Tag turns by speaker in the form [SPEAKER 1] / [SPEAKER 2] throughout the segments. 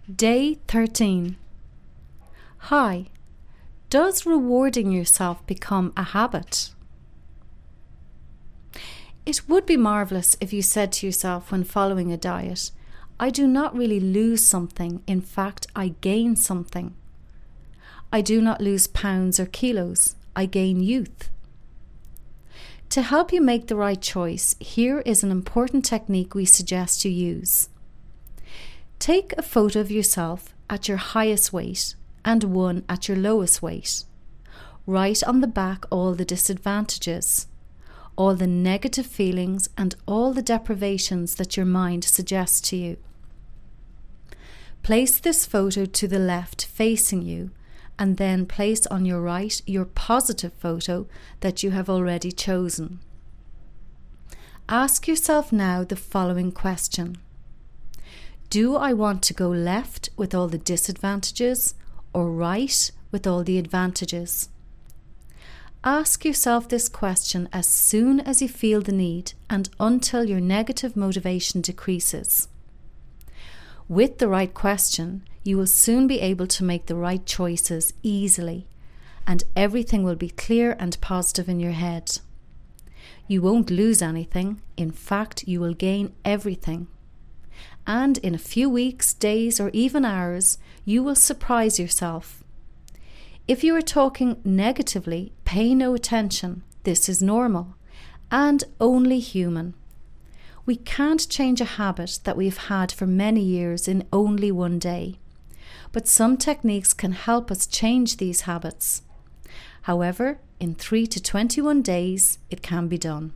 [SPEAKER 1] Day 13. Hi. Does rewarding yourself become a habit? It would be marvellous if you said to yourself when following a diet, I do not really lose something, in fact I gain something. I do not lose pounds or kilos, I gain youth. To help you make the right choice, here is an important technique we suggest you use. Take a photo of yourself at your highest weight and one at your lowest weight. Write on the back all the disadvantages, all the negative feelings and all the deprivations that your mind suggests to you. Place this photo to the left facing you and then place on your right your positive photo that you have already chosen. Ask yourself now the following question. Do I want to go left with all the disadvantages or right with all the advantages? Ask yourself this question as soon as you feel the need and until your negative motivation decreases. With the right question, you will soon be able to make the right choices easily, and everything will be clear and positive in your head. You won't lose anything, in fact, you will gain everything. And in a few weeks, days, or even hours, you will surprise yourself. If you are talking negatively, pay no attention. This is normal and only human. We can't change a habit that we've had for many years in only one day. But some techniques can help us change these habits. However, in 3 to 21 days, it can be done.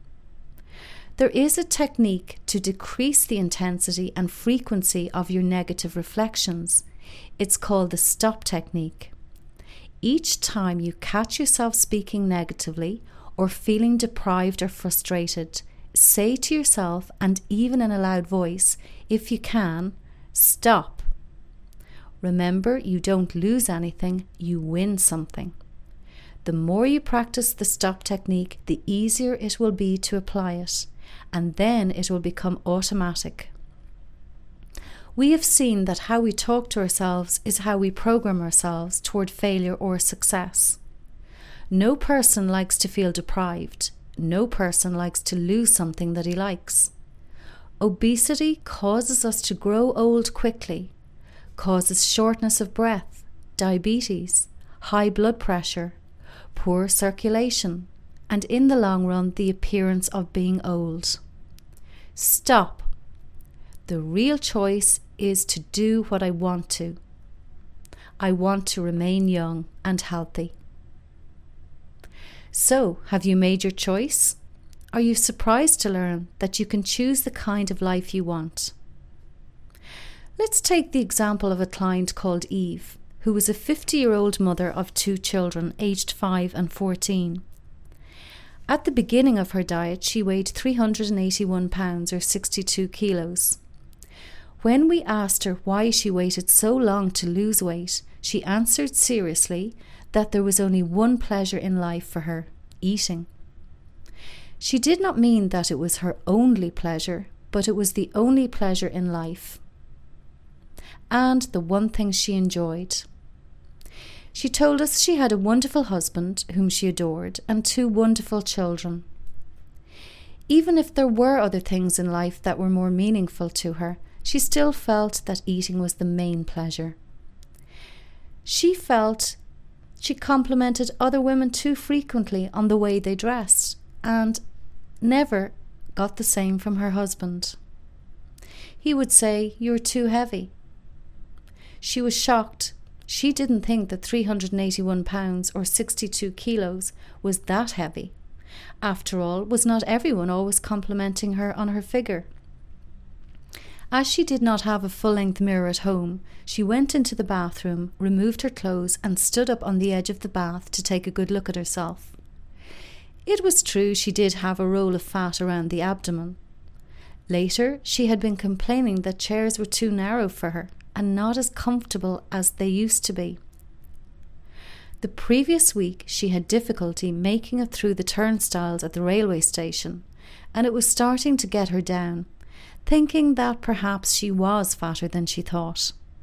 [SPEAKER 1] There is a technique to decrease the intensity and frequency of your negative reflections. It's called the stop technique. Each time you catch yourself speaking negatively or feeling deprived or frustrated, say to yourself, and even in a loud voice, if you can, stop. Remember, you don't lose anything, you win something. The more you practice the stop technique, the easier it will be to apply it, and then it will become automatic. We have seen that how we talk to ourselves is how we program ourselves toward failure or success. No person likes to feel deprived. No person likes to lose something that he likes. Obesity causes us to grow old quickly, causes shortness of breath, diabetes, high blood pressure, poor circulation, and in the long run, the appearance of being old. Stop. The real choice is to do what I want to. I want to remain young and healthy. So, have you made your choice? Are you surprised to learn that you can choose the kind of life you want? Let's take the example of a client called Eve, who was a 50-year-old mother of 2 children, aged 5 and 14. At the beginning of her diet, she weighed 381 pounds or 62 kilos. When we asked her why she waited so long to lose weight, she answered seriously that there was only one pleasure in life for her, eating. She did not mean that it was her only pleasure, but it was the only pleasure in life, and the one thing she enjoyed. She told us she had a wonderful husband whom she adored and 2 wonderful children. Even if there were other things in life that were more meaningful to her, she still felt that eating was the main pleasure. She felt she complimented other women too frequently on the way they dressed and never got the same from her husband. He would say, "You're too heavy." She was shocked. She didn't think that 381 pounds or 62 kilos was that heavy. After all, was not everyone always complimenting her on her figure? As she did not have a full-length mirror at home, she went into the bathroom, removed her clothes and stood up on the edge of the bath to take a good look at herself. It was true she did have a roll of fat around the abdomen. Later, she had been complaining that chairs were too narrow for her and not as comfortable as they used to be. The previous week, she had difficulty making it through the turnstiles at the railway station, and it was starting to get her down, thinking that perhaps she was fatter than she thought.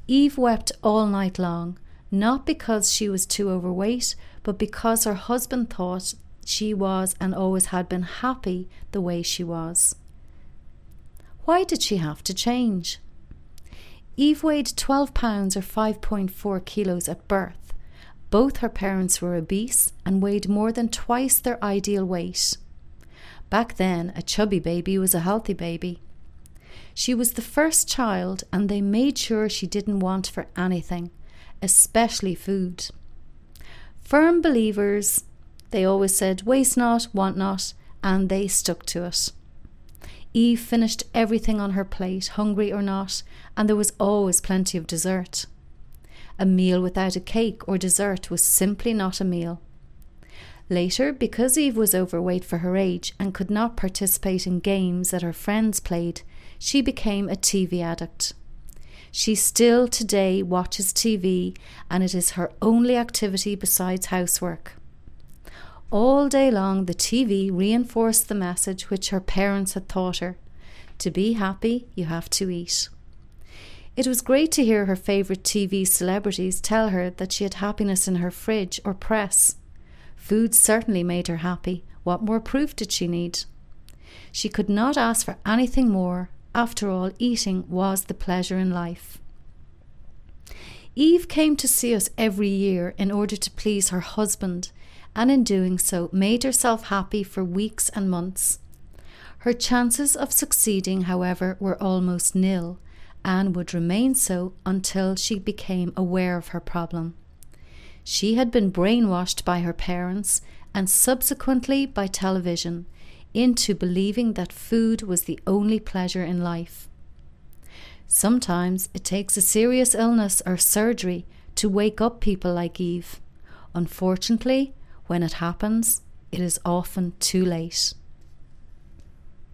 [SPEAKER 1] Eve wept all night long, not because she was too overweight, but because her husband thought she was and always had been happy the way she was. Why did she have to change? Eve weighed 12 pounds or 5.4 kilos at birth. Both her parents were obese and weighed more than twice their ideal weight. Back then, a chubby baby was a healthy baby. She was the first child, and they made sure she didn't want for anything, especially food. Firm believers, they always said, waste not, want not, and they stuck to it. Eve finished everything on her plate, hungry or not, and there was always plenty of dessert. A meal without a cake or dessert was simply not a meal. Later, because Eve was overweight for her age and could not participate in games that her friends played, she became a TV addict. She still today watches TV, and it is her only activity besides housework. All day long, the TV reinforced the message which her parents had taught her. To be happy, you have to eat. It was great to hear her favourite TV celebrities tell her that she had happiness in her fridge or press. Food certainly made her happy. What more proof did she need? She could not ask for anything more. After all, eating was the pleasure in life. Eve came to see us every year in order to please her husband, and in doing so made herself happy for weeks and months. Her chances of succeeding, however, were almost nil, and would remain so until she became aware of her problem. She had been brainwashed by her parents and subsequently by television into believing that food was the only pleasure in life. Sometimes it takes a serious illness or surgery to wake up people like Eve. Unfortunately, when it happens, it is often too late.